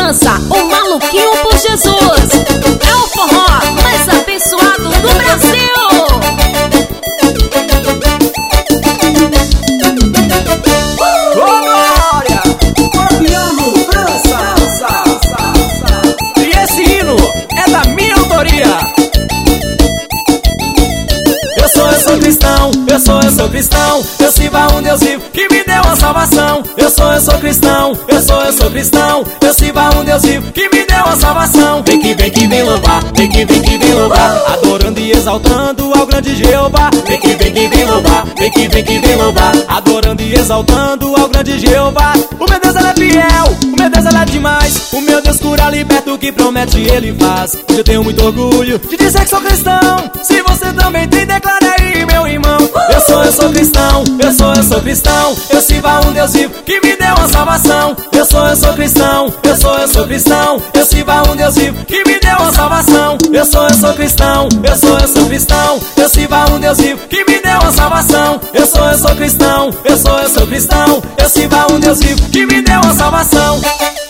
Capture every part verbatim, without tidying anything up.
dança o maluquinho por Jesus. É o forró mais abençoado do Brasil. Ô glória! Fabiano França. E esse hino é da minha autoria. Eu sou, eu sou cristão, eu sou, eu sou cristão. Eu sirvo a um Deus vivo que me deu a salvação. Eu sou, eu sou cristão, eu sou, eu sou cristão. Eu sirvo a um Deus vivo que me deu a salvação. Vem que vem que vem louvar, vem que vem que vem louvar, adorando e exaltando ao grande Jeová. Vem que vem que vem louvar, vem que vem que vem louvar, adorando e exaltando ao grande Jeová. O meu Deus ele é fiel, o meu Deus ele é demais. O meu Deus cura, liberta, o que promete ele faz. Hoje eu tenho muito orgulho de dizer que sou cristão. Se você também tem, declara aí, meu irmão. Eu sou, eu sou cristão, eu sou, eu sou cristão. Eu sirvo a um Deus vivo que me deu a salvação. Eu sou, eu sou cristão, eu sou, eu sou cristão. Eu sirvo a um Deus vivo que me deu a salvação. Eu sou, eu sou cristão, eu sou, eu sou cristão. Eu sirvo a um Deus vivo que me deu a salvação. Eu sou, eu sou cristão, eu sou, eu sou cristão. Eu sirvo a um Deus vivo que me deu a salvação.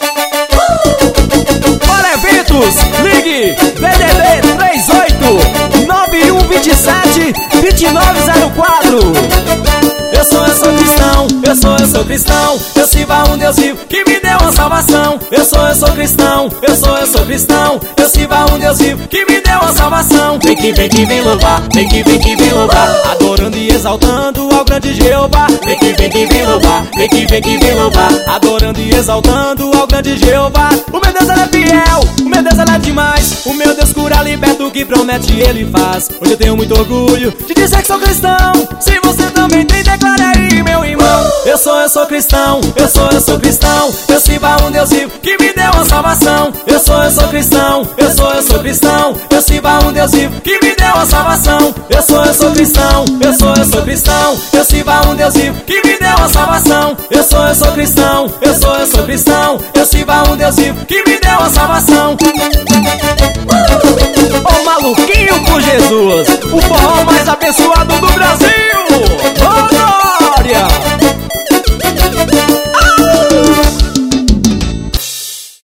Para eventos, ligue D D D três oito nove um dois sete dois nove zero quatro. Eu sou, eu sou cristão, eu sou, eu sou cristão. Eu sirvo a um Deus vivo que me deu a salvação. Eu sou, eu sou cristão, eu sou, eu sou cristão. Eu sirvo a um Deus vivo que me deu a salvação. Vem que vem que vem louvar, vem que vem que vem louvar, adorando e exaltando ao grande Jeová. Vem que vem que vem louvar, vem que vem que vem louvar, adorando e exaltando ao grande Jeová. O meu Deus ele é fiel, o meu Deus ele é demais. O meu Deus cura, liberta, o que promete ele faz. Hoje eu tenho muito orgulho de dizer que sou cristão. Se você também tem, declara aí, meu irmão. Eu sou, eu sou cristão, eu sou, eu sou cristão. Eu sirvo a um Deus vivo que me deu a salvação. Eu sou, eu sou cristão, eu sou, eu sou cristão. Eu sirvo a um Deus vivo que me deu a salvação. Eu sou, eu sou cristão, eu sou, eu sou cristão. Eu sirvo a um Deus vivo que me deu a salvação. Eu sou, eu sou cristão, eu sou, eu sou cristão. Eu sirvo a um Deus vivo que me deu a salvação. Ô maluquinho por Jesus, o forró mais abençoado do Brasil.